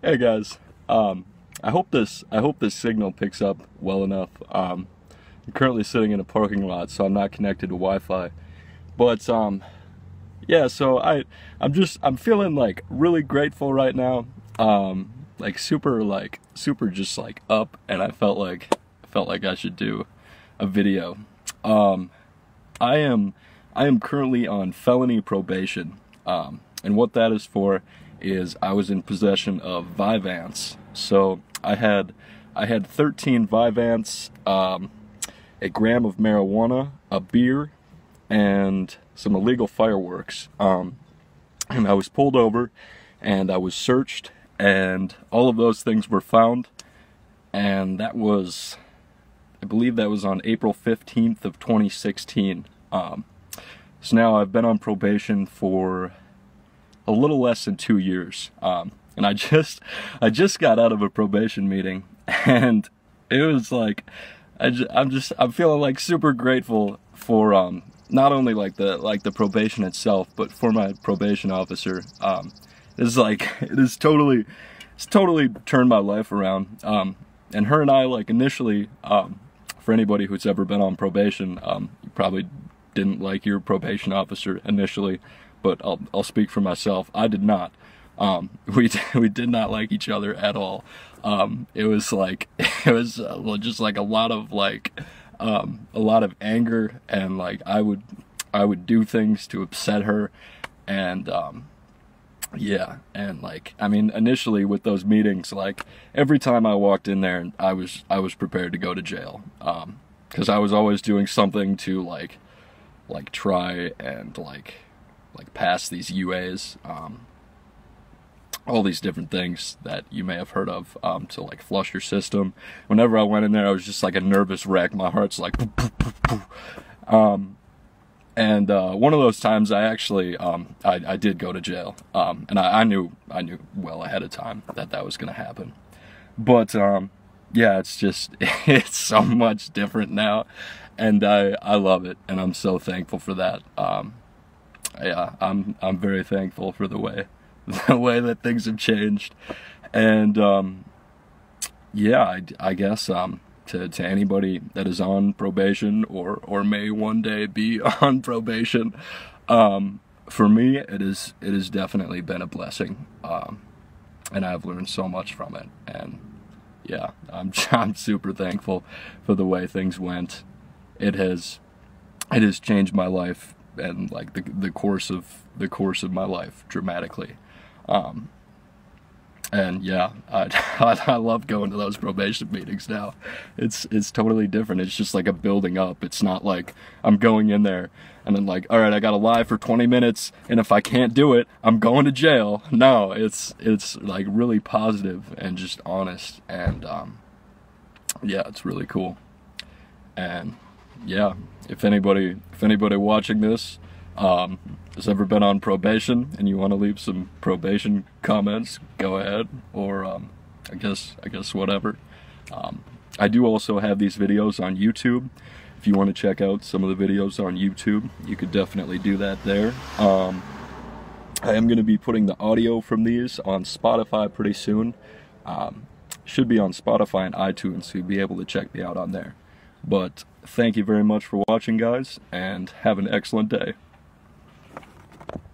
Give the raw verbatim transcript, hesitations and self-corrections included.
Hey guys, um, I hope this I hope this signal picks up well enough. Um, I'm currently sitting in a parking lot, so I'm not connected to Wi-Fi. But um, yeah, so I I'm just I'm feeling like really grateful right now. Um, like super like super just like up, and I felt like I felt like I should do a video. Um, I am I am currently on felony probation, um, and what that is for is I was in possession of Vyvanse. So I had I had thirteen Vyvanse, um, a gram of marijuana, a beer, and some illegal fireworks. Um, and I was pulled over, and I was searched, and all of those things were found. And that was, I believe that was on April fifteenth of twenty sixteen. Um, so now I've been on probation for a little less than two years, um, and I just I just got out of a probation meeting, and it was like I just, I'm just I'm feeling like super grateful for um, not only like the like the probation itself, but for my probation officer. Um, it's like it is totally it's totally turned my life around. Um, and her and I, like, initially, um, for anybody who's ever been on probation, um, you probably didn't like your probation officer initially. But I'll I'll speak for myself. I did not. Um, we we did not like each other at all. Um, it was like it was uh, just like a lot of like um, a lot of anger, and like I would I would do things to upset her, and um, yeah, and like I mean initially with those meetings, like every time I walked in there, I was I was prepared to go to jail, um, because I was always doing something to like like try and like. like pass these U As, um, all these different things that you may have heard of, um, to like flush your system. Whenever I went in there, I was just like a nervous wreck. My heart's like, poof, poof, poof, poof. Um, and uh, one of those times, I actually, um, I, I did go to jail, um, and I, I knew, I knew well ahead of time that that was going to happen. But um, yeah, it's just, it's so much different now, and I, I love it, and I'm so thankful for that. Um, Yeah, I'm I'm very thankful for the way the way that things have changed, and um, yeah, I, I guess um, to to anybody that is on probation or or may one day be on probation, um, for me it is it has definitely been a blessing, um, and I've learned so much from it, and yeah, I'm I'm super thankful for the way things went. It has it has changed my life. And like the the course of the course of my life dramatically, um, and yeah, I, I love going to those probation meetings now. It's it's totally different. It's just like a building up. It's not like I'm going in there and then like, all right, I gotta lie for twenty minutes, and if I can't do it, I'm going to jail. No, it's it's like really positive and just honest, and um, yeah, it's really cool. And yeah, if anybody if anybody watching this um, has ever been on probation and you want to leave some probation comments, go ahead, or um, I guess I guess whatever. Um, I do also have these videos on YouTube. If you want to check out some of the videos on YouTube, you could definitely do that there. Um, I am going to be putting the audio from these on Spotify pretty soon. Um, should be on Spotify and iTunes, so you'll be able to check me out on there. But thank you very much for watching, guys, and have an excellent day.